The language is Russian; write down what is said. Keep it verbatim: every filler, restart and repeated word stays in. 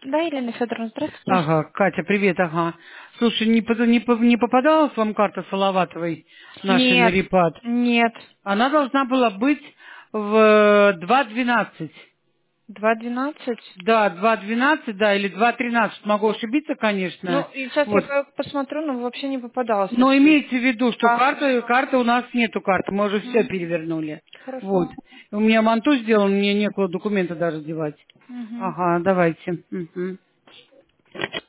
Да, Елена Федоровна, здравствуйте. Ага, Катя, привет, ага. Слушай, не, под- не, по- не попадалась вам карта Салаватовой нашей на Нет, репад? нет. Она должна была быть в два двенадцать. Два двенадцать. Да, два двенадцать, да, или два тринадцать. Могу ошибиться, конечно. Ну, и сейчас я Вот. по- посмотрю, но вообще не попадалось Но такие. имейте в виду, что А, карта, хорошо. карты у нас нету карты, мы уже все Мгм. перевернули. Вот. Хорошо. У меня манту сделан, мне некуда документы даже девать. Мгм. Ага, давайте. Мгм.